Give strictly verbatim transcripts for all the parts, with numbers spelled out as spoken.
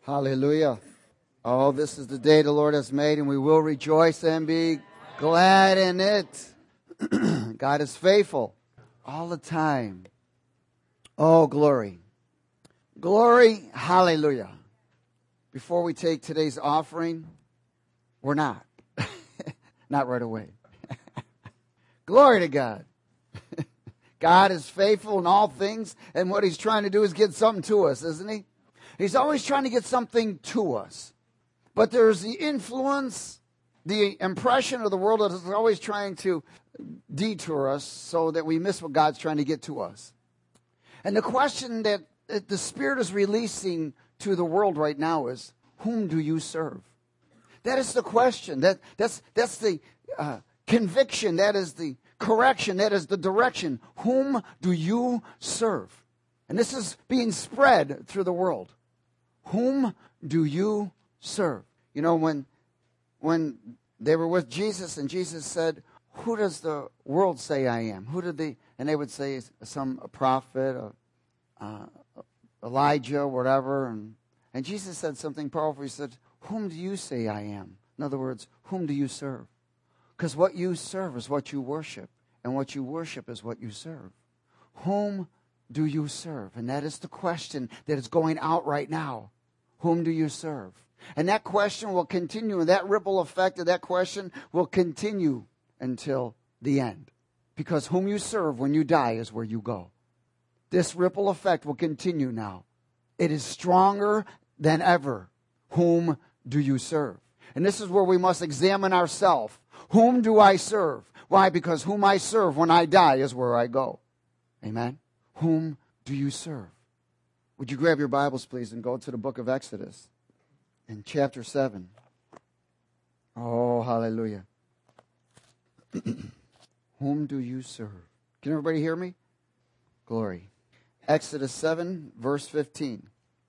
Hallelujah. Oh, this is the day the Lord has made, and we will rejoice and be glad in it. God is faithful all the time. Oh, glory. Glory. Hallelujah. Before we take today's offering, we're not. Not right away. Glory to God. God is faithful in all things, and what he's trying to do is get something to us, isn't he? He's always trying to get something to us. But there's the influence, the impression of the world that is always trying to detour us so that we miss what God's trying to get to us. And the question that the Spirit is releasing to the world right now is, whom do you serve? That is the question. That, that's, that's the uh, conviction. That is the correction. That is the direction. Whom do you serve? And this is being spread through the world. Whom do you serve? You know, when when they were with Jesus and Jesus said, who does the world say I am? Who did they, and they would say some a prophet, a, uh, Elijah, whatever. And, and Jesus said something powerful. He said, whom do you say I am? In other words, whom do you serve? Because what you serve is what you worship. And what you worship is what you serve. Whom do you serve? And that is the question that is going out right now. Whom do you serve? And that question will continue, and that ripple effect of that question will continue until the end. Because whom you serve when you die is where you go. This ripple effect will continue now. It is stronger than ever. Whom do you serve? And this is where we must examine ourselves. Whom do I serve? Why? Because whom I serve when I die is where I go. Amen? Whom do you serve? Would you grab your Bibles, please, and go to the book of Exodus in chapter seven. Oh, hallelujah. Whom do you serve? Can everybody hear me? Glory. Exodus seven, verse fifteen.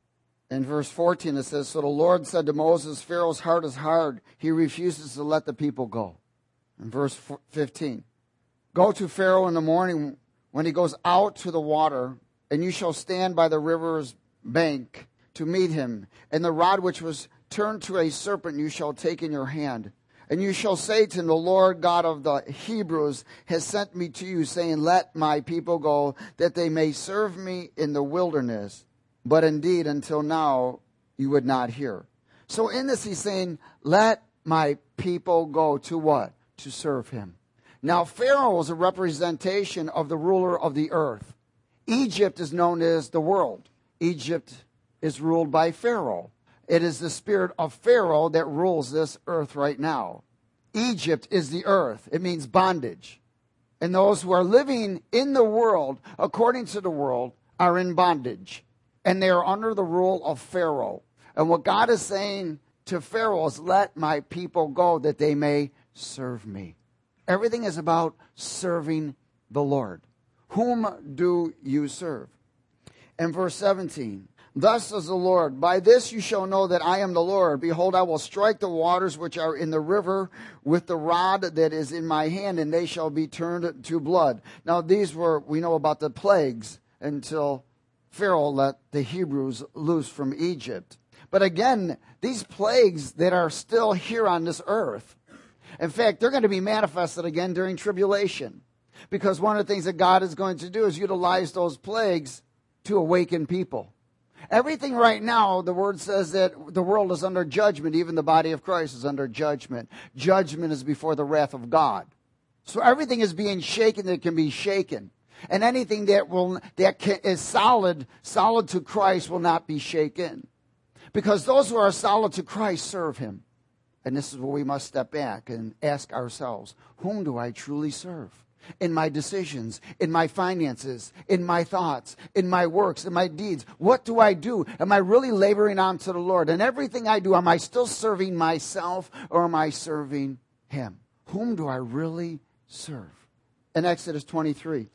In verse fourteen, it says, so the Lord said to Moses, Pharaoh's heart is hard. He refuses to let the people go. In verse fifteen, go to Pharaoh in the morning when he goes out to the water, and you shall stand by the river's bank to meet him. And the rod which was turned to a serpent you shall take in your hand. And you shall say to him, the Lord God of the Hebrews has sent me to you, saying, let my people go, that they may serve me in the wilderness. But indeed, until now, you would not hear. So in this, he's saying, let my people go to what? To serve him. Now, Pharaoh is a representation of the ruler of the earth. Egypt is known as the world. Egypt is ruled by Pharaoh. It is the spirit of Pharaoh that rules this earth right now. Egypt is the earth. It means bondage. And those who are living in the world, according to the world, are in bondage. And they are under the rule of Pharaoh. And what God is saying to Pharaoh is, let my people go that they may serve me. Everything is about serving the Lord. Whom do you serve? And verse seventeen, thus says the Lord, by this you shall know that I am the Lord. Behold, I will strike the waters which are in the river with the rod that is in my hand, and they shall be turned to blood. Now these were, we know about the plagues until Pharaoh let the Hebrews loose from Egypt. But again, these plagues that are still here on this earth, in fact, they're going to be manifested again during tribulation. Because one of the things that God is going to do is utilize those plagues to awaken people. Everything right now, the word says that the world is under judgment. Even the body of Christ is under judgment. Judgment is before the wrath of God. So everything is being shaken that can be shaken. And anything that will that can, is solid, solid to Christ will not be shaken. Because those who are solid to Christ serve him. And this is where we must step back and ask ourselves, whom do I truly serve? In my decisions, in my finances, in my thoughts, in my works, in my deeds. What do I do? Am I really laboring unto the Lord? And everything I do, am I still serving myself or am I serving him? Whom do I really serve? In Exodus twenty-three.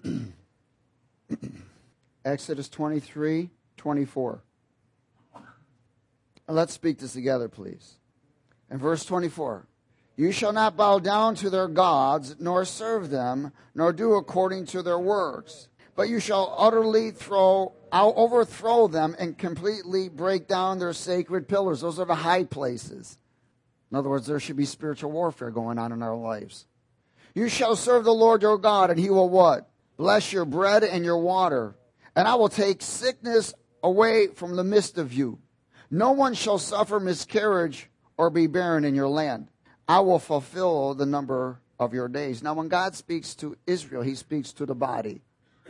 Exodus twenty-three, twenty-four. Let's speak this together, please. In verse twenty-four. You shall not bow down to their gods, nor serve them, nor do according to their works. But you shall utterly throw, I'll overthrow them and completely break down their sacred pillars. Those are the high places. In other words, there should be spiritual warfare going on in our lives. You shall serve the Lord your God, and he will what? Bless your bread and your water. And I will take sickness away from the midst of you. No one shall suffer miscarriage or be barren in your land. I will fulfill the number of your days. Now, when God speaks to Israel, he speaks to the body.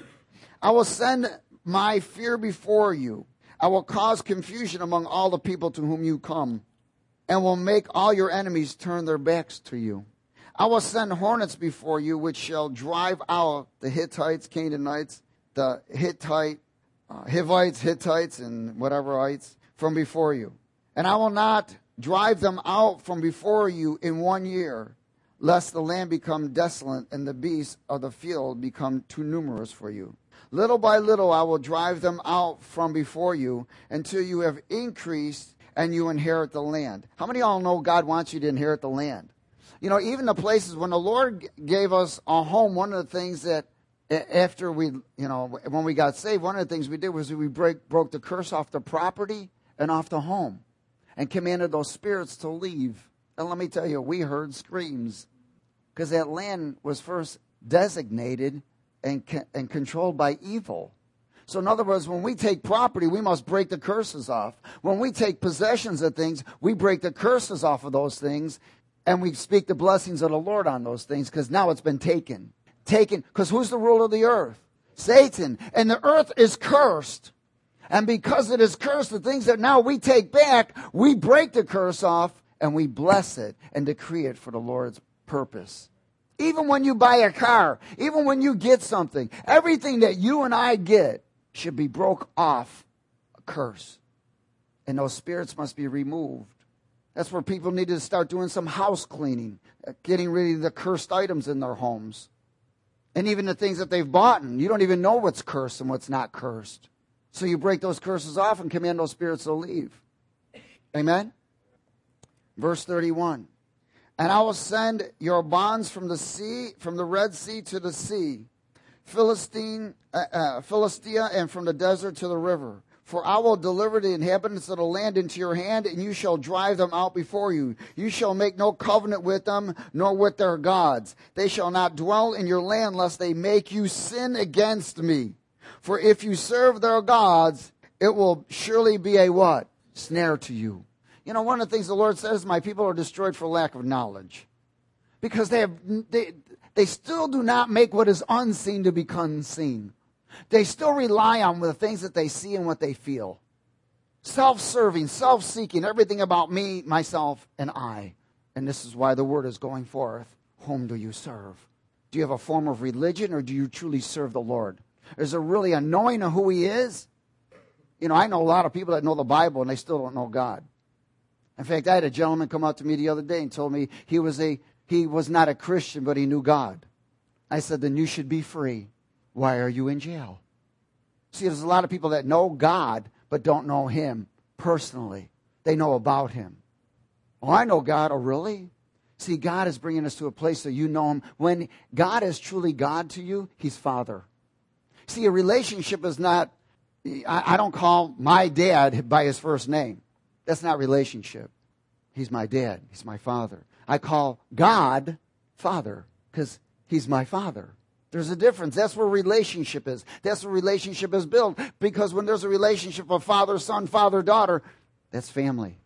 I will send my fear before you. I will cause confusion among all the people to whom you come, and will make all your enemies turn their backs to you. I will send hornets before you, which shall drive out the Hittites, Canaanites, the Hittite, uh, Hivites, Hittites, and whateverites from before you. And I will not drive them out from before you in one year, lest the land become desolate and the beasts of the field become too numerous for you. Little by little I will drive them out from before you until you have increased and you inherit the land. How many of y'all know God wants you to inherit the land? You know, even the places, when the Lord gave us a home, one of the things that after we, you know, when we got saved, one of the things we did was we break, broke the curse off the property and off the home and commanded those spirits to leave. And let me tell you, we heard screams because that land was first designated and, and controlled by evil. So in other words, when we take property, we must break the curses off. When we take possessions of things, we break the curses off of those things, and we speak the blessings of the Lord on those things because now it's been taken. Taken, because who's the ruler of the earth? Satan. And the earth is cursed. And because it is cursed, the things that now we take back, we break the curse off and we bless it and decree it for the Lord's purpose. Even when you buy a car, even when you get something, everything that you and I get should be broke off a curse. And those spirits must be removed. That's where people need to start doing some house cleaning, getting rid of the cursed items in their homes. And even the things that they've bought, and you don't even know what's cursed and what's not cursed. So you break those curses off and command those spirits to leave. Amen? Verse thirty-one. And I will send your bonds from the sea, from the Red Sea to the sea, Philistine, uh, uh, Philistia, and from the desert to the river. For I will deliver the inhabitants of the land into your hand, and you shall drive them out before you. You shall make no covenant with them, nor with their gods. They shall not dwell in your land, lest they make you sin against me. For if you serve their gods, it will surely be a what? Snare to you. You know, one of the things the Lord says, my people are destroyed for lack of knowledge. Because they have, they, they still do not make what is unseen to become seen. They still rely on the things that they see and what they feel. Self-serving, self-seeking, everything about me, myself, and I. And this is why the word is going forth. Whom do you serve? Do you have a form of religion, or do you truly serve the Lord? Is there really a knowing of who he is? You know, I know a lot of people that know the Bible and they still don't know God. In fact, I had a gentleman come up to me the other day and told me he was a he was not a Christian, but he knew God. I said, then you should be free. Why are you in jail? See, there's a lot of people that know God, but don't know him personally. They know about him. Oh, I know God. Oh, really? See, God is bringing us to a place that you know him. When God is truly God to you, he's Father. See, a relationship is not, I, I don't call my dad by his first name. That's not relationship. He's my dad. He's my father. I call God Father because he's my Father. There's a difference. That's where relationship is. That's where relationship is built. Because when there's a relationship of father, son, father, daughter, that's family.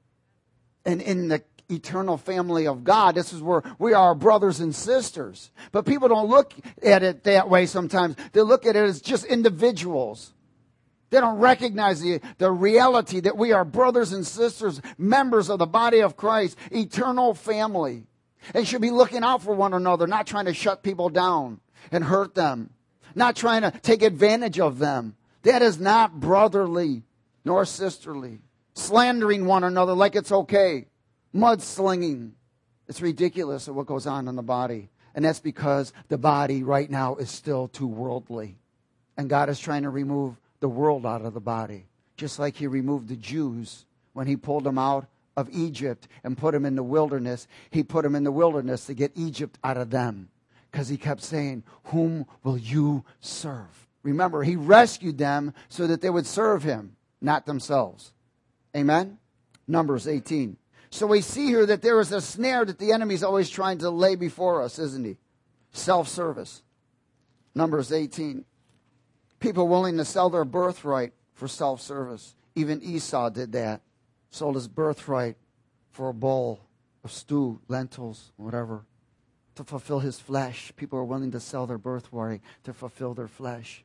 And in the eternal family of God, this is where we are brothers and sisters. But people don't look at it that way sometimes. They look at it as just individuals. They don't recognize the, the reality that we are brothers and sisters, members of the body of Christ, eternal family. And should be looking out for one another, not trying to shut people down and hurt them, not trying to take advantage of them. That is not brotherly nor sisterly. Slandering one another like it's okay. Mudslinging. It's ridiculous of what goes on in the body. And that's because the body right now is still too worldly. And God is trying to remove the world out of the body. Just like he removed the Jews when he pulled them out of Egypt and put them in the wilderness. He put them in the wilderness to get Egypt out of them. Because he kept saying, whom will you serve? Remember, he rescued them so that they would serve him, not themselves. Amen? Numbers eighteen. So we see here that there is a snare that the enemy is always trying to lay before us, isn't he? Self-service. Numbers eighteen. People willing to sell their birthright for self-service. Even Esau did that. Sold his birthright for a bowl of stew, lentils, whatever, to fulfill his flesh. People are willing to sell their birthright to fulfill their flesh.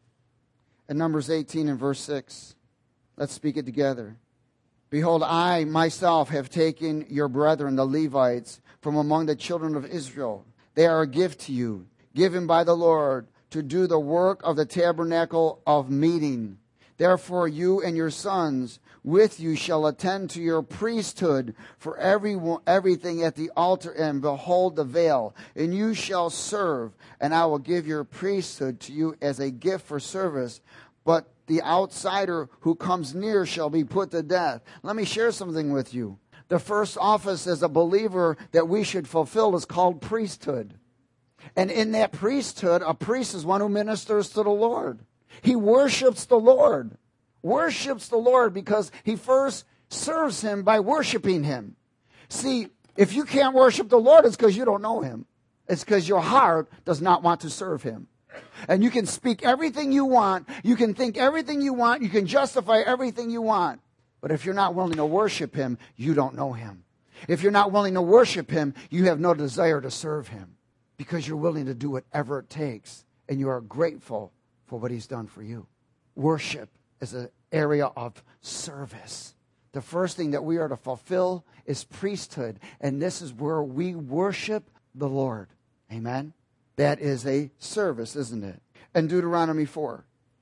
In Numbers eighteen and verse six, let's speak it together. Behold, I myself have taken your brethren, the Levites, from among the children of Israel. They are a gift to you, given by the Lord, to do the work of the tabernacle of meeting. Therefore you and your sons with you shall attend to your priesthood for every, everything at the altar, and behold the veil. And you shall serve, and I will give your priesthood to you as a gift for service. But the outsider who comes near shall be put to death. Let me share something with you. The first office as a believer that we should fulfill is called priesthood. And in that priesthood, a priest is one who ministers to the Lord. He worships the Lord. Worships the Lord because he first serves him by worshiping him. See, if you can't worship the Lord, it's because you don't know him. It's because your heart does not want to serve him. And you can speak everything you want. You can think everything you want. You can justify everything you want. But if you're not willing to worship him, you don't know him. If you're not willing to worship him, you have no desire to serve him because you're willing to do whatever it takes and you are grateful for what he's done for you. Worship is an area of service. The first thing that we are to fulfill is priesthood, and this is where we worship the Lord. Amen? That is a service, isn't it? And Deuteronomy four.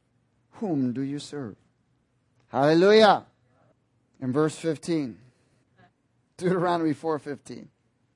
Whom do you serve? Hallelujah. In verse fifteen. Deuteronomy four fifteen.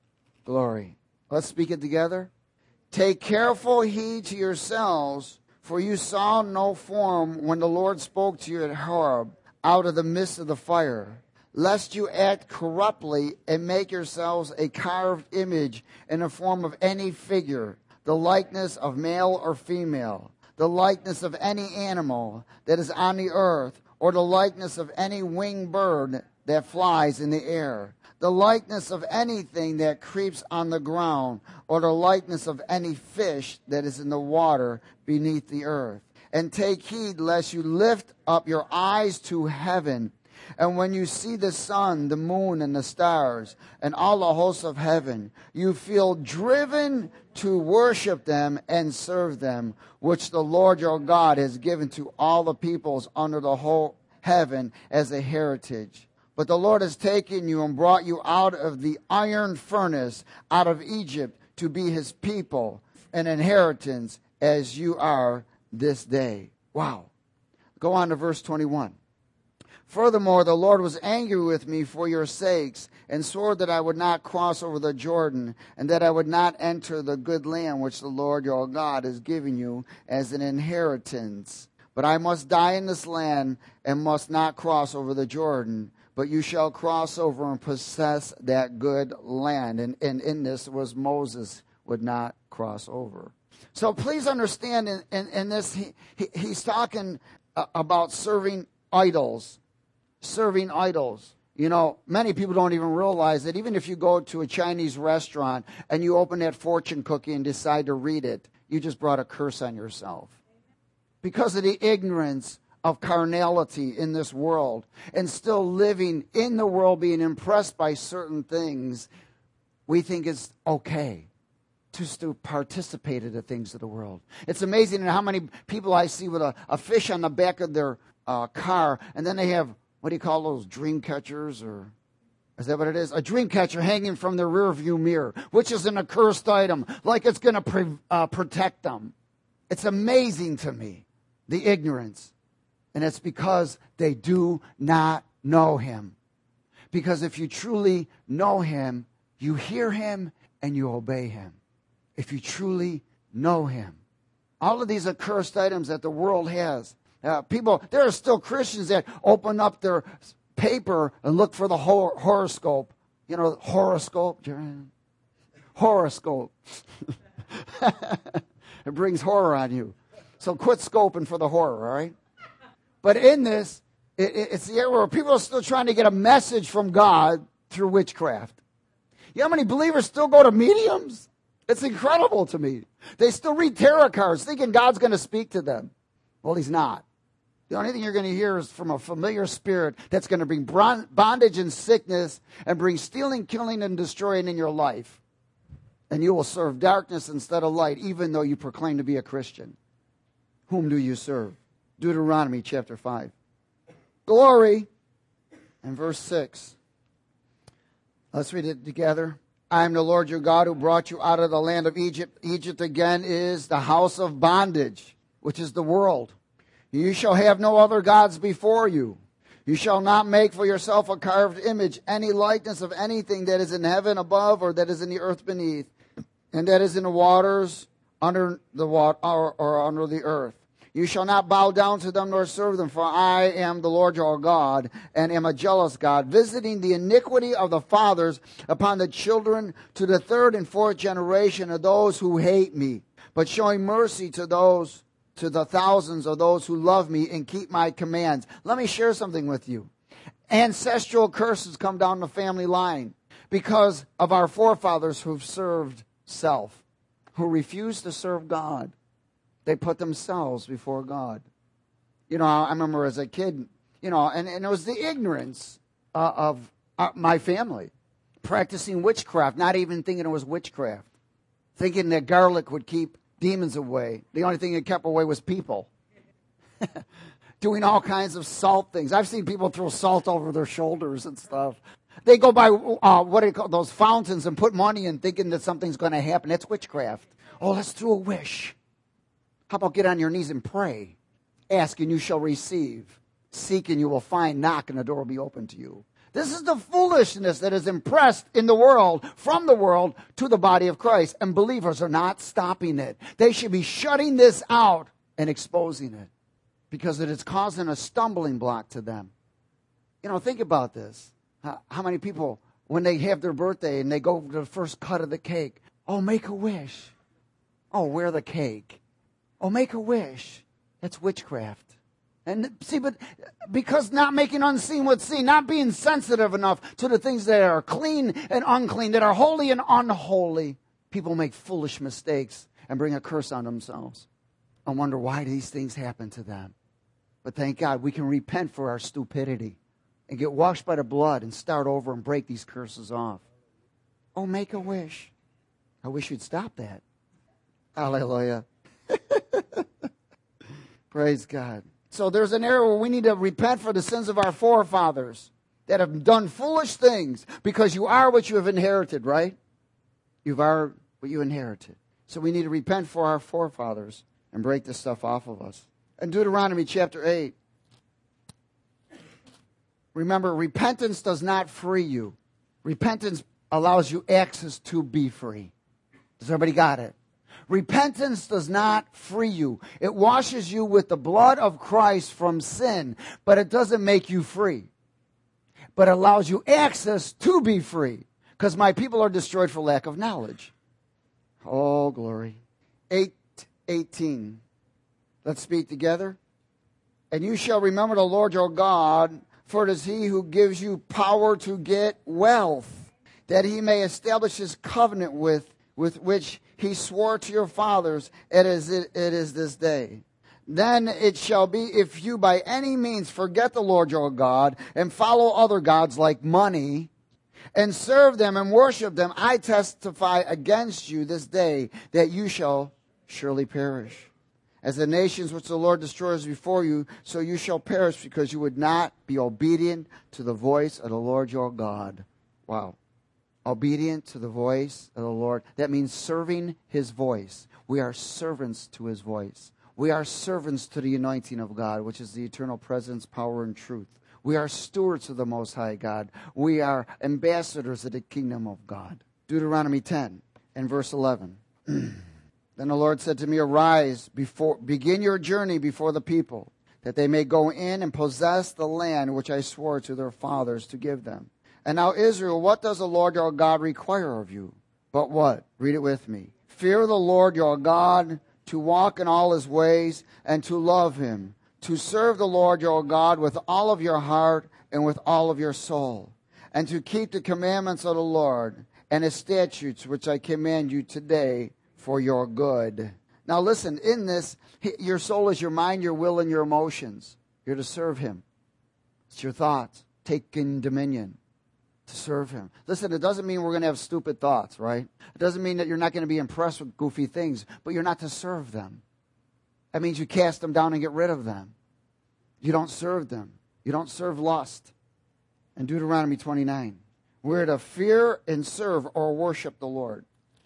Glory. Let's speak it together. Take careful heed to yourselves, for you saw no form when the Lord spoke to you at Horeb out of the midst of the fire, lest you act corruptly and make yourselves a carved image in the form of any figure, the likeness of male or female, the likeness of any animal that is on the earth, or the likeness of any winged bird that flies in the air, the likeness of anything that creeps on the ground, or the likeness of any fish that is in the water beneath the earth. And take heed lest you lift up your eyes to heaven, and when you see the sun, the moon, and the stars, and all the hosts of heaven, you feel driven to worship them and serve them, which the Lord your God has given to all the peoples under the whole heaven as a heritage. But the Lord has taken you and brought you out of the iron furnace, out of Egypt, to be his people, an inheritance as you are this day. Wow. Go on to verse twenty-one. Furthermore, the Lord was angry with me for your sakes, and swore that I would not cross over the Jordan, and that I would not enter the good land which the Lord your God has given you as an inheritance. But I must die in this land, and must not cross over the Jordan. But you shall cross over and possess that good land. And, and in this was Moses would not cross over. So please understand in, in, in this, he, he, he's talking uh, about serving idols. Serving idols. You know, many people don't even realize that even if you go to a Chinese restaurant and you open that fortune cookie and decide to read it, you just brought a curse on yourself. Because of the ignorance of carnality in this world, and still living in the world, being impressed by certain things, we think it's okay to still participate in the things of the world. It's amazing how many people I see with a, a fish on the back of their uh, car, and then they have, what do you call those, dream catchers, or is that what it is? A dream catcher hanging from their rear view mirror, which is an accursed item, like it's going to pre- uh, protect them. It's amazing to me, the ignorance. And it's because they do not know him. Because if you truly know him, you hear him and you obey him. If you truly know him. All of these accursed items that the world has. Uh, people, there are still Christians that open up their paper and look for the hor- horoscope. You know, horoscope. Horoscope. It brings horror on you. So quit scoping for the horror, all right? But in this, it, it, it's the area where people are still trying to get a message from God through witchcraft. You know how many believers still go to mediums? It's incredible to me. They still read tarot cards thinking God's going to speak to them. Well, he's not. The only thing you're going to hear is from a familiar spirit that's going to bring bondage and sickness and bring stealing, killing, and destroying in your life. And you will serve darkness instead of light, even though you proclaim to be a Christian. Whom do you serve? Deuteronomy chapter five. Glory. And verse six. Let's read it together. I am the Lord your God who brought you out of the land of Egypt. Egypt again is the house of bondage, which is the world. You shall have no other gods before you. You shall not make for yourself a carved image, any likeness of anything that is in heaven above or that is in the earth beneath, and that is in the waters under the water or, or under the earth. You shall not bow down to them nor serve them, for I am the Lord your God, and am a jealous God, visiting the iniquity of the fathers upon the children to the third and fourth generation of those who hate me, but showing mercy to those, to the thousands of those who love me and keep my commands. Let me share something with you. Ancestral curses come down the family line because of our forefathers who've served self, who refused to serve God. They put themselves before God. You know, I remember as a kid, you know, and, and it was the ignorance uh, of uh, my family practicing witchcraft, not even thinking it was witchcraft, thinking that garlic would keep demons away. The only thing that kept away was people. Doing all kinds of salt things. I've seen people throw salt over their shoulders and stuff. They go by, uh, what do you call those fountains and put money in thinking that something's going to happen. That's witchcraft. Oh, let's do a wish. How about get on your knees and pray? Ask and you shall receive. Seek and you will find. Knock and the door will be open to you. This is the foolishness that is impressed in the world, from the world to the body of Christ. And believers are not stopping it. They should be shutting this out and exposing it because it is causing a stumbling block to them. You know, think about this. How, how many people, when they have their birthday and they go to the first cut of the cake, oh, make a wish. Oh, wear the cake. Oh, make a wish. That's witchcraft. And see, but because not making unseen what's seen, not being sensitive enough to the things that are clean and unclean, that are holy and unholy, people make foolish mistakes and bring a curse on themselves. I wonder why these things happen to them. But thank God we can repent for our stupidity and get washed by the blood and start over and break these curses off. Oh, make a wish. I wish you'd stop that. Hallelujah. Praise God. So there's an area where we need to repent for the sins of our forefathers that have done foolish things, because you are what you have inherited, right? You are what you inherited. So we need to repent for our forefathers and break this stuff off of us. In Deuteronomy chapter eight, remember, repentance does not free you. Repentance allows you access to be free. Does everybody got it? Repentance does not free you. It washes you with the blood of Christ from sin, but it doesn't make you free. But it allows you access to be free, because my people are destroyed for lack of knowledge. Oh, glory. eight eighteen. Let's speak together. And you shall remember the Lord your God, for it is he who gives you power to get wealth, that he may establish his covenant with, with which he swore to your fathers, it is, it, it is this day. Then it shall be, if you by any means forget the Lord your God and follow other gods like money and serve them and worship them, I testify against you this day that you shall surely perish. As the nations which the Lord destroys before you, so you shall perish, because you would not be obedient to the voice of the Lord your God. Wow. Obedient to the voice of the Lord. That means serving his voice. We are servants to his voice. We are servants to the anointing of God, which is the eternal presence, power, and truth. We are stewards of the Most High God. We are ambassadors of the kingdom of God. Deuteronomy ten and verse eleven. Then the Lord said to me, arise, before, begin your journey before the people, that they may go in and possess the land which I swore to their fathers to give them. And now, Israel, what does the Lord your God require of you? But what? Read it with me. Fear the Lord your God, to walk in all his ways, and to love him, to serve the Lord your God with all of your heart and with all of your soul, and to keep the commandments of the Lord and his statutes, which I command you today for your good. Now listen, in this, your soul is your mind, your will, and your emotions. You're to serve him. It's your thoughts, taking dominion to serve him. Listen, it doesn't mean we're going to have stupid thoughts, right? It doesn't mean that you're not going to be impressed with goofy things, but you're not to serve them. That means you cast them down and get rid of them. You don't serve them. You don't serve lust. In Deuteronomy twenty-nine, we're to fear and serve or worship the Lord.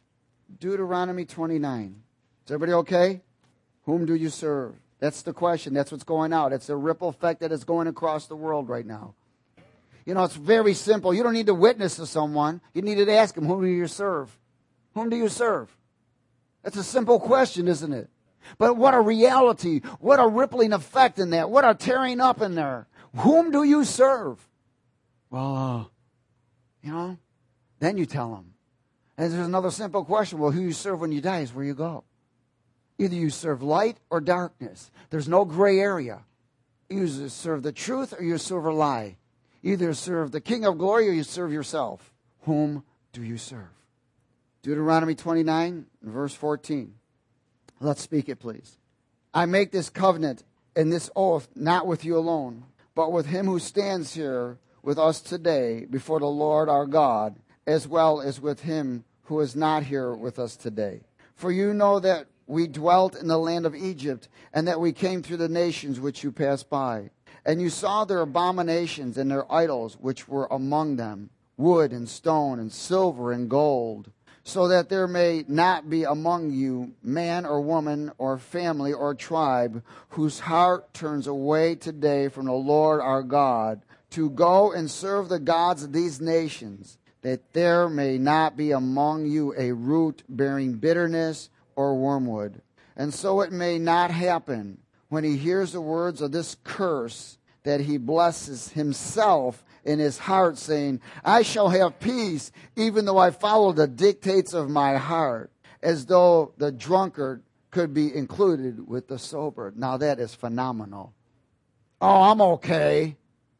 Deuteronomy twenty-nine. Is everybody okay? Whom do you serve? That's the question. That's what's going out. It's a ripple effect that is going across the world right now. You know, it's very simple. You don't need to witness to someone. You need to ask them, whom do you serve? Whom do you serve? That's a simple question, isn't it? But what a reality. What a rippling effect in that. What a tearing up in there. Whom do you serve? Well, uh, you know, then you tell them. And there's another simple question. Well, who you serve when you die is where you go. Either you serve light or darkness. There's no gray area. You either serve the truth or you serve a lie. Either serve the King of Glory or you serve yourself. Whom do you serve? Deuteronomy twenty-nine, verse fourteen. Let's speak it, please. I make this covenant and this oath not with you alone, but with him who stands here with us today before the Lord our God, as well as with him who is not here with us today. For you know that we dwelt in the land of Egypt, and that we came through the nations which you passed by. And you saw their abominations and their idols which were among them, wood and stone and silver and gold, so that there may not be among you man or woman or family or tribe whose heart turns away today from the Lord our God to go and serve the gods of these nations, that there may not be among you a root bearing bitterness or wormwood. And so it may not happen when he hears the words of this curse that he blesses himself in his heart, saying, I shall have peace, even though I follow the dictates of my heart, as though the drunkard could be included with the sober. Now that is phenomenal. Oh, I'm okay.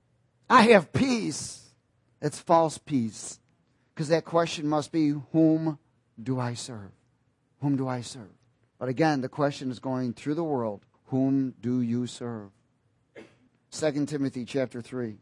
I have peace. It's false peace. Because that question must be, whom do I serve? Whom do I serve? But again, the question is going through the world. Whom do you serve? Second Timothy chapter three.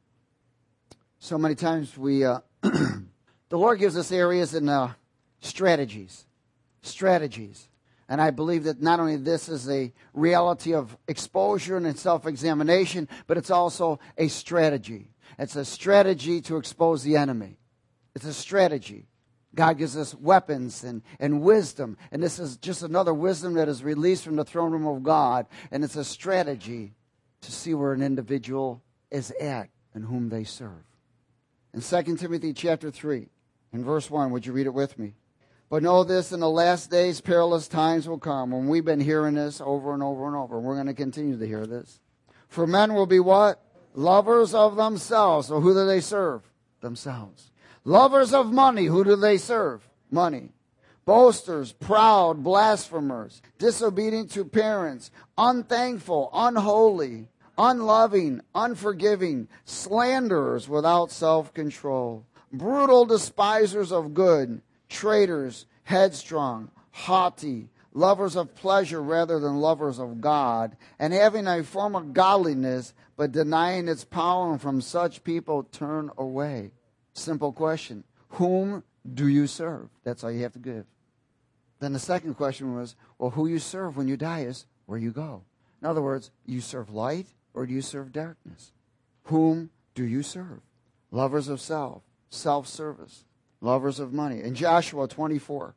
So many times we, uh, the Lord gives us areas and uh, strategies. Strategies. And I believe that not only this is a reality of exposure and self-examination, but it's also a strategy. It's a strategy to expose the enemy. It's a strategy. God gives us weapons and, and wisdom. And this is just another wisdom that is released from the throne room of God. And it's a strategy to see where an individual is at and whom they serve. In Second Timothy chapter three, in verse one, would you read it with me? But know this, in the last days perilous times will come. And we've been hearing this over and over and over. And we're going to continue to hear this. For men will be what? Lovers of themselves. So who do they serve? Themselves. Lovers of money, who do they serve? Money. Boasters, proud, blasphemers, disobedient to parents, unthankful, unholy, unloving, unforgiving, slanderers without self-control, brutal despisers of good, traitors, headstrong, haughty, lovers of pleasure rather than lovers of God, and having a form of godliness, but denying its power, and from such people turn away. Simple question. Whom do you serve? That's all you have to give. Then the second question was, well, who you serve when you die is where you go. In other words, you serve light or do you serve darkness? Whom do you serve? Lovers of self, self-service, lovers of money. In Joshua twenty-four,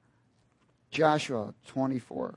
Joshua twenty-four,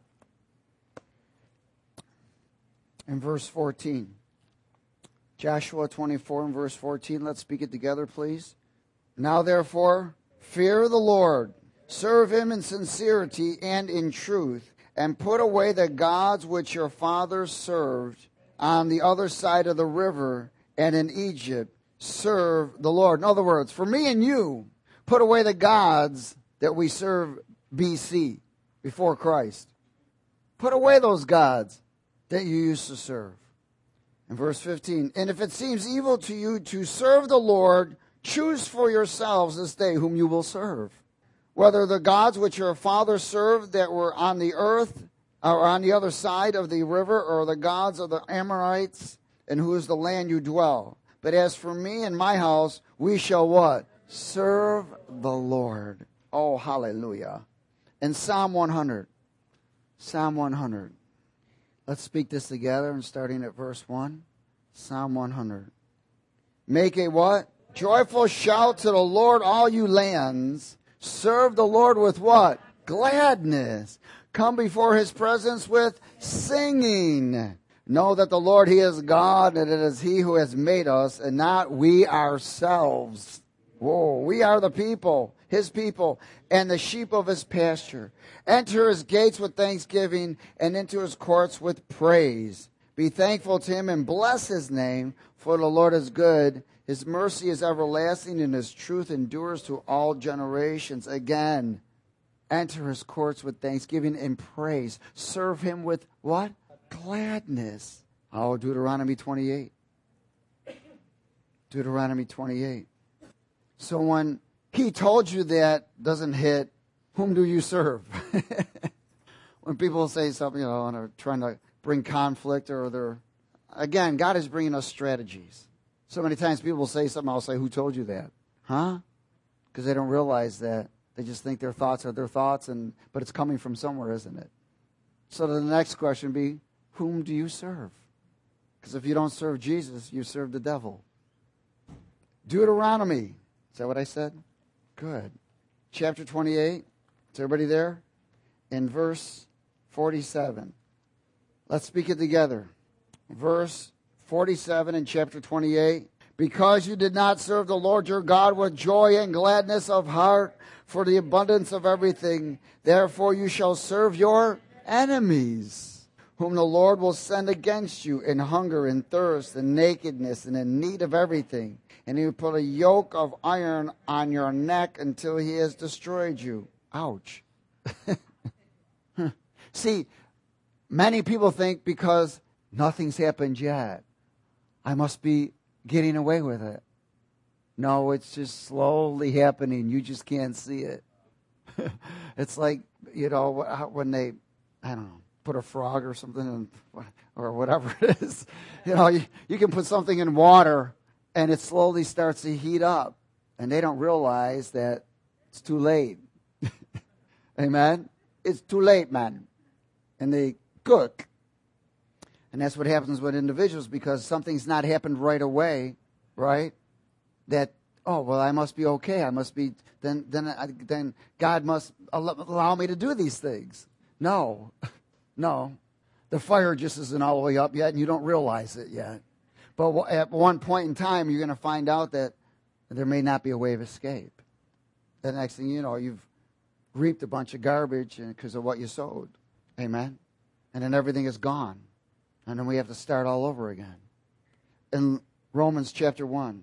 in verse fourteen. Joshua twenty-four and verse fourteen, let's speak it together, please. Now, therefore, fear the Lord, serve him in sincerity and in truth, and put away the gods which your fathers served on the other side of the river and in Egypt. Serve the Lord. In other words, for me and you, put away the gods that we serve B C, before Christ. Put away those gods that you used to serve. In verse fifteen, and if it seems evil to you to serve the Lord, choose for yourselves this day whom you will serve. Whether the gods which your fathers served that were on the earth, or on the other side of the river, or the gods of the Amorites, in whose the land you dwell. But as for me and my house, we shall what? Serve the Lord. Oh, hallelujah. In Psalm one hundred. Psalm one hundred. Let's speak this together, and starting at verse one. Psalm one hundred. Make a what? Joyful shout to the Lord, all you lands. Serve the Lord with what? Gladness. Come before his presence with singing. Know that the Lord, he is God, and it is he who has made us, and not we ourselves. Whoa, we are the people, his people, and the sheep of his pasture. Enter his gates with thanksgiving, and into his courts with praise. Be thankful to him and bless his name, for the Lord is good. His mercy is everlasting, and his truth endures to all generations. Again, enter his courts with thanksgiving and praise. Serve him with what? Gladness. Oh, Deuteronomy twenty-eight. Deuteronomy twenty-eight. So when he told you that doesn't hit, whom do you serve? When people say something, you know, and are trying to bring conflict, or they're, again, God is bringing us strategies. So many times people will say something, I'll say, who told you that? Huh? Because they don't realize that. They just think their thoughts are their thoughts, and but it's coming from somewhere, isn't it? So the next question would be, whom do you serve? Because if you don't serve Jesus, you serve the devil. Deuteronomy. Is that what I said? Good. Chapter twenty-eight. Is everybody there? In verse forty-seven. Let's speak it together. Verse forty-seven in chapter twenty-eight. Because you did not serve the Lord your God with joy and gladness of heart for the abundance of everything, therefore you shall serve your enemies, whom the Lord will send against you in hunger and thirst and nakedness and in need of everything. And he will put a yoke of iron on your neck until he has destroyed you. Ouch. See, many people think because nothing's happened yet, I must be getting away with it. No, it's just slowly happening. You just can't see it. It's like, you know, when they, I don't know, put a frog or something in, or whatever it is. You know, you, you can put something in water and it slowly starts to heat up. And they don't realize that it's too late. Amen? It's too late, man. And they cook. And that's what happens with individuals, because something's not happened right away, right? That, oh, well, I must be okay. I must be, then then, I, then God must allow me to do these things. No, no. The fire just isn't all the way up yet, and you don't realize it yet. But at one point in time, you're going to find out that there may not be a way of escape. The next thing you know, you've reaped a bunch of garbage because of what you sowed. Amen? And then everything is gone. And then we have to start all over again. In Romans chapter one.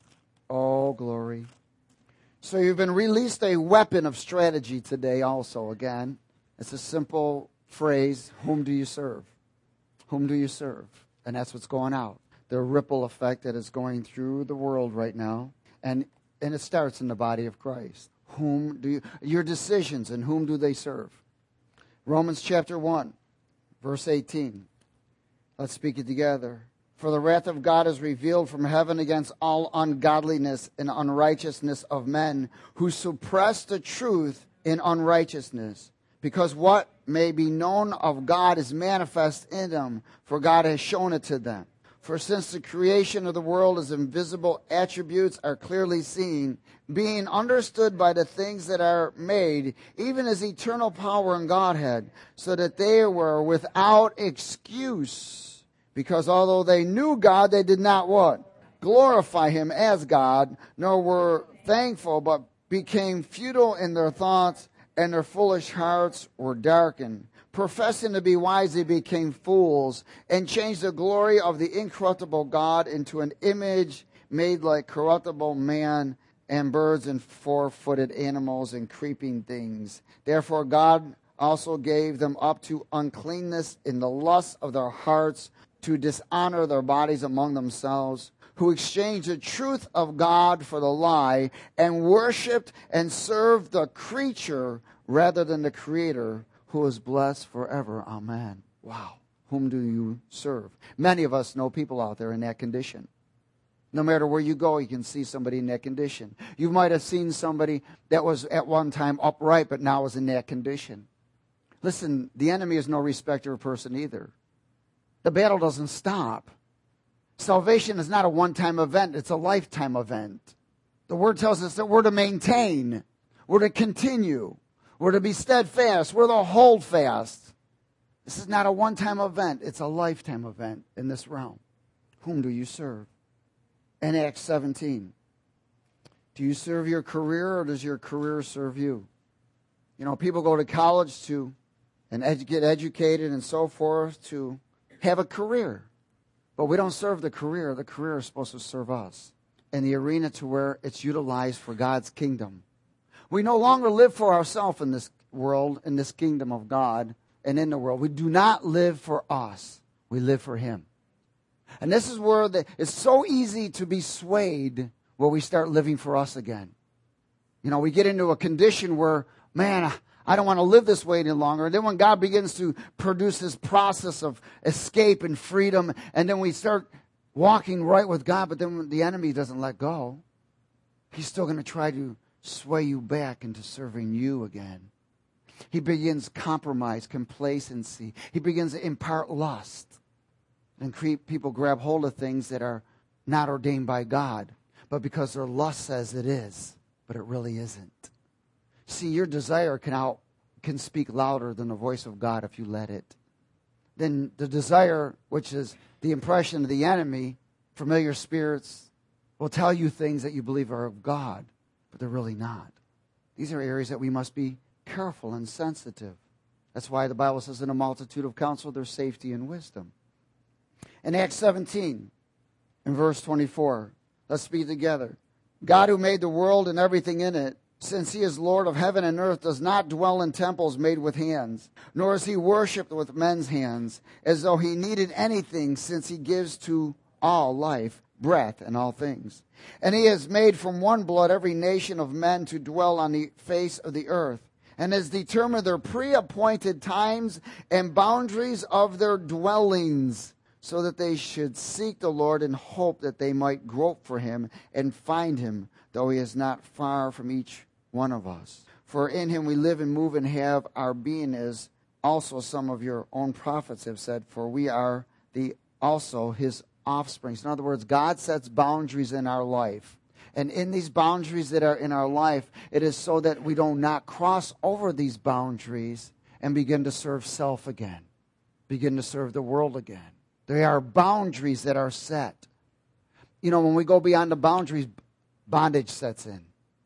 Oh, glory. So you've been released a weapon of strategy today also, again. It's a simple phrase, whom do you serve? Whom do you serve? And that's what's going out. The ripple effect that is going through the world right now. And and it starts in the body of Christ. Whom do you, your decisions, and whom do they serve? Romans chapter one, verse eighteen. Let's speak it together. For the wrath of God is revealed from heaven against all ungodliness and unrighteousness of men who suppress the truth in unrighteousness. Because what may be known of God is manifest in them, for God has shown it to them. For since the creation of the world, his invisible attributes are clearly seen, being understood by the things that are made, even his eternal power and Godhead, so that they were without excuse. Because although they knew God, they did not what? Glorify him as God, nor were thankful, but became futile in their thoughts, and their foolish hearts were darkened. Professing to be wise, they became fools, and changed the glory of the incorruptible God into an image made like corruptible man, and birds and four-footed animals and creeping things. Therefore God also gave them up to uncleanness in the lust of their hearts, to dishonor their bodies among themselves, who exchanged the truth of God for the lie, and worshipped and served the creature rather than the Creator, who is blessed forever. Amen. Wow. Whom do you serve? Many of us know people out there in that condition. No matter where you go, you can see somebody in that condition. You might have seen somebody that was at one time upright, but now is in that condition. Listen, the enemy is no respecter of person either. The battle doesn't stop. Salvation is not a one-time event. It's a lifetime event. The Word tells us that we're to maintain. We're to continue. We're to be steadfast. We're to hold fast. This is not a one-time event. It's a lifetime event in this realm. Whom do you serve? In Acts seventeen, do you serve your career or does your career serve you? You know, people go to college to and edu- get educated and so forth to have a career. But we don't serve the career. The career is supposed to serve us in the arena to where it's utilized for God's kingdom. We no longer live for ourselves in this world, in this kingdom of God and in the world. We do not live for us. We live for Him. And this is where the, it's so easy to be swayed where we start living for us again. You know, we get into a condition where, man, I don't want to live this way any longer. And then when God begins to produce this process of escape and freedom, and then we start walking right with God, but then the enemy doesn't let go. He's still going to try to sway you back into serving you again. He begins compromise, complacency. He begins to impart lust. And people grab hold of things that are not ordained by God, but because their lust says it is, but it really isn't. See, your desire can out can speak louder than the voice of God if you let it. Then the desire, which is the impression of the enemy, familiar spirits, will tell you things that you believe are of God, but they're really not. These are areas that we must be careful and sensitive. That's why the Bible says in a multitude of counsel there's safety and wisdom. In Acts seventeen, in verse twenty-four, let's speak together. God who made the world and everything in it, since He is Lord of heaven and earth, does not dwell in temples made with hands, nor is He worshipped with men's hands, as though He needed anything, since He gives to all life, breath, and all things. And He has made from one blood every nation of men to dwell on the face of the earth, and has determined their pre-appointed times and boundaries of their dwellings, so that they should seek the Lord and hope that they might grope for Him and find Him, though He is not far from each one of us. For in Him we live and move and have our being, as also some of your own prophets have said, for we are the also His offspring. So in other words, God sets boundaries in our life. And in these boundaries that are in our life, it is so that we do not cross over these boundaries and begin to serve self again, begin to serve the world again. There are boundaries that are set. You know, when we go beyond the boundaries, bondage sets in.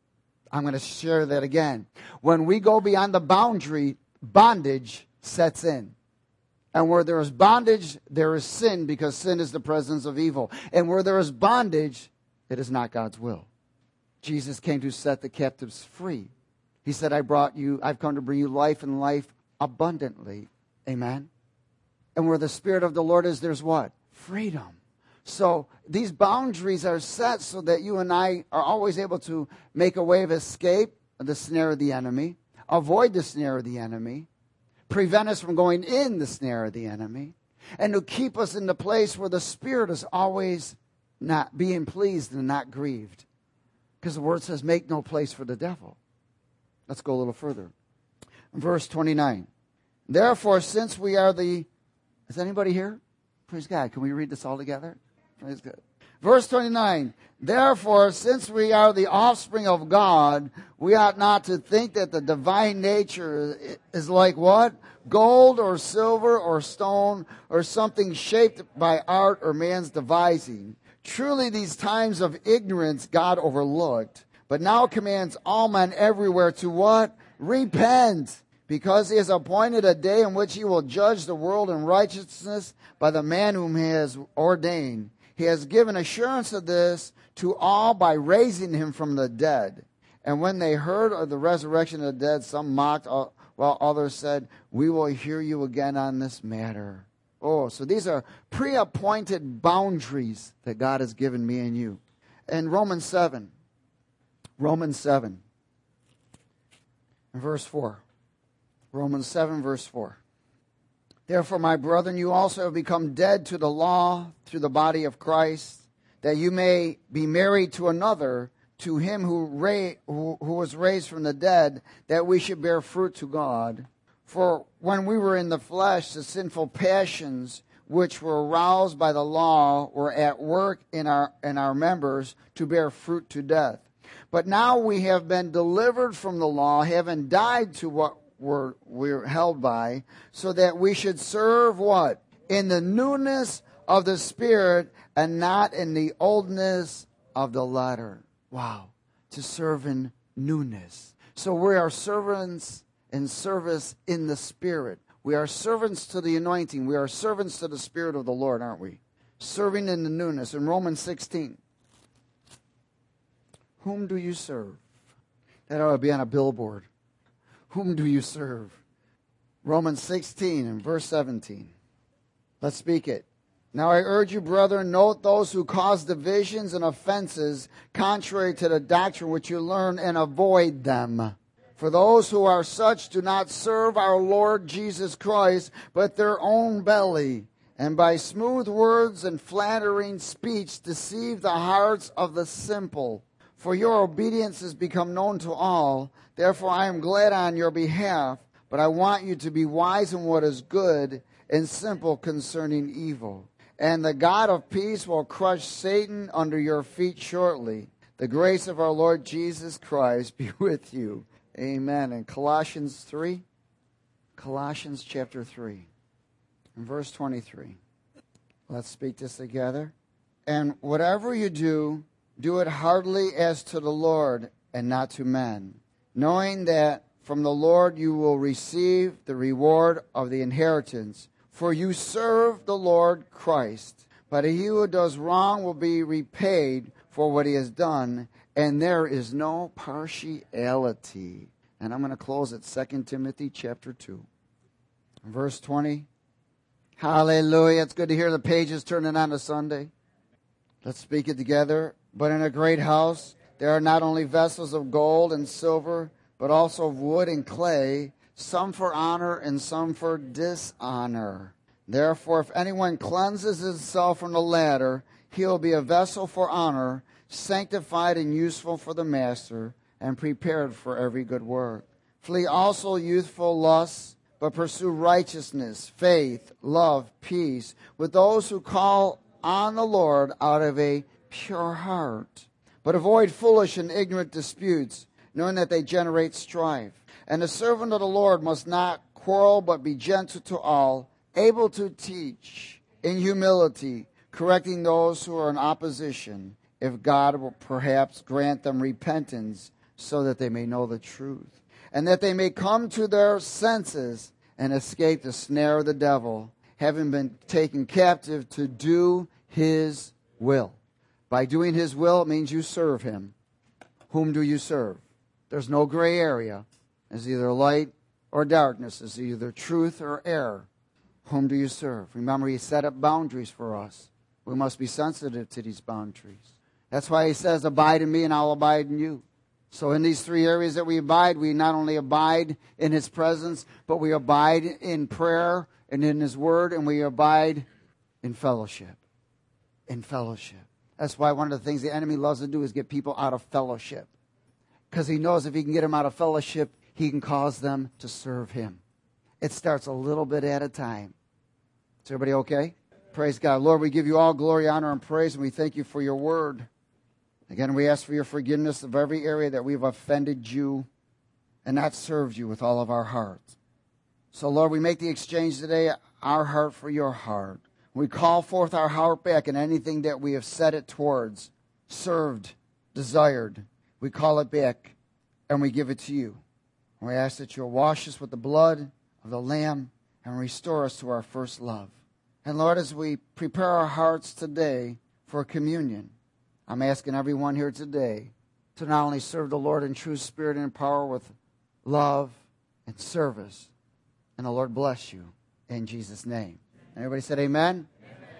I'm going to share that again. When we go beyond the boundary, bondage sets in. And where there is bondage, there is sin, because sin is the presence of evil. And where there is bondage, it is not God's will. Jesus came to set the captives free. He said, I brought you, I've come to bring you life and life abundantly. Amen. And where the Spirit of the Lord is, there's what? Freedom. So these boundaries are set so that you and I are always able to make a way of escape of the snare of the enemy, avoid the snare of the enemy, prevent us from going in the snare of the enemy, and to keep us in the place where the Spirit is always not being pleased and not grieved. Because the Word says, make no place for the devil. Let's go a little further. Verse twenty-nine. Therefore, since we are the... Is anybody here? Praise God. Can we read this all together? Praise God. Verse twenty-nine. Therefore, since we are the offspring of God, we ought not to think that the divine nature is like what? Gold or silver or stone or something shaped by art or man's devising. Truly, these times of ignorance God overlooked, but now commands all men everywhere to what? Repent. Because He has appointed a day in which He will judge the world in righteousness by the man whom He has ordained. He has given assurance of this to all by raising Him from the dead. And when they heard of the resurrection of the dead, some mocked while others said, we will hear you again on this matter. Oh, so these are pre-appointed boundaries that God has given me and you. In Romans seven, Romans seven, verse four. Romans seven, verse four. Therefore, my brethren, you also have become dead to the law through the body of Christ, that you may be married to another, to him who, ra- who, who was raised from the dead, that we should bear fruit to God. For when we were in the flesh, the sinful passions which were aroused by the law were at work in our, in our members to bear fruit to death. But now we have been delivered from the law, having died to what we're, we're held by, so that we should serve what? In the newness of the Spirit and not in the oldness of the letter. Wow. To serve in newness. So we are servants in service in the Spirit. We are servants to the anointing. We are servants to the Spirit of the Lord, aren't we? Serving in the newness. In Romans sixteen. Whom do you serve? That ought to be on a billboard. Whom do you serve? Romans sixteen and verse seventeen. Let's speak it. Now I urge you, brethren, note those who cause divisions and offenses contrary to the doctrine which you learn, and avoid them. For those who are such do not serve our Lord Jesus Christ, but their own belly, and by smooth words and flattering speech deceive the hearts of the simple. For your obedience has become known to all. Therefore I am glad on your behalf, but I want you to be wise in what is good and simple concerning evil. And the God of peace will crush Satan under your feet shortly. The grace of our Lord Jesus Christ be with you. Amen. And Colossians three, Colossians chapter three, and verse twenty-three. Let's speak this together. And whatever you do, do it heartily as to the Lord and not to men, knowing that from the Lord you will receive the reward of the inheritance. For you serve the Lord Christ. But he who does wrong will be repaid for what he has done, and there is no partiality. And I'm going to close at Second Timothy chapter two. Verse twenty. Hallelujah. It's good to hear the pages turning on a Sunday. Let's speak it together. But in a great house there are not only vessels of gold and silver, but also of wood and clay, some for honor and some for dishonor. Therefore, if anyone cleanses himself from the latter, he will be a vessel for honor, sanctified and useful for the master, and prepared for every good work. Flee also youthful lusts, but pursue righteousness, faith, love, peace, with those who call on the Lord out of a pure heart. But avoid foolish and ignorant disputes, knowing that they generate strife. And the servant of the Lord must not quarrel, but be gentle to all, able to teach in humility, correcting those who are in opposition, if God will perhaps grant them repentance, so that they may know the truth, and that they may come to their senses and escape the snare of the devil, having been taken captive to do his will. By doing his will, it means you serve him. Whom do you serve? There's no gray area. It's either light or darkness. It's either truth or error. Whom do you serve? Remember, he set up boundaries for us. We must be sensitive to these boundaries. That's why he says, abide in me and I'll abide in you. So in these three areas that we abide, we not only abide in his presence, but we abide in prayer and in his word, and we abide in fellowship. In fellowship. That's why one of the things the enemy loves to do is get people out of fellowship. Because he knows if he can get them out of fellowship, he can cause them to serve him. It starts a little bit at a time. Is everybody okay? Praise God. Lord, we give you all glory, honor, and praise, and we thank you for your word. Again, we ask for your forgiveness of every area that we've offended you and not served you with all of our hearts. So, Lord, we make the exchange today, our heart for your heart. We call forth our heart back and anything that we have set it towards, served, desired. We call it back and we give it to you. We ask that you'll wash us with the blood of the Lamb and restore us to our first love. And Lord, as we prepare our hearts today for communion, I'm asking everyone here today to not only serve the Lord in true spirit and power with love and service. And the Lord bless you in Jesus' name. And everybody said amen.